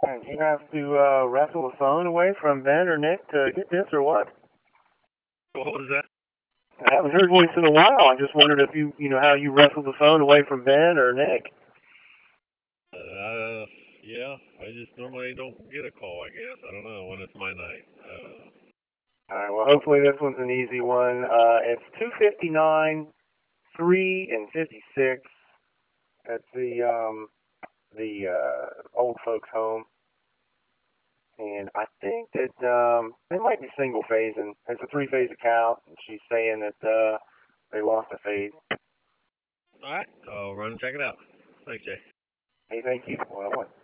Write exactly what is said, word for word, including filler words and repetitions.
And you have to uh, wrestle the phone away from Ben or Nick to get this, or what? What was that? I haven't heard voice in a while. I just wondered if you, you know, how you wrestle the phone away from Ben or Nick. Uh, yeah, I just normally don't get a call, I guess. I don't know when it's my night. Uh, All right, well, hopefully this one's an easy one. Uh, it's two fifty-nine, three and fifty-six. That's the, um, the uh, old folks' home. And I think that um, they might be single phasing. It's a three phase account, and she's saying that uh, they lost a phase. all right, I'll run and check it out. Thanks, Jay. Hey, thank you. Well,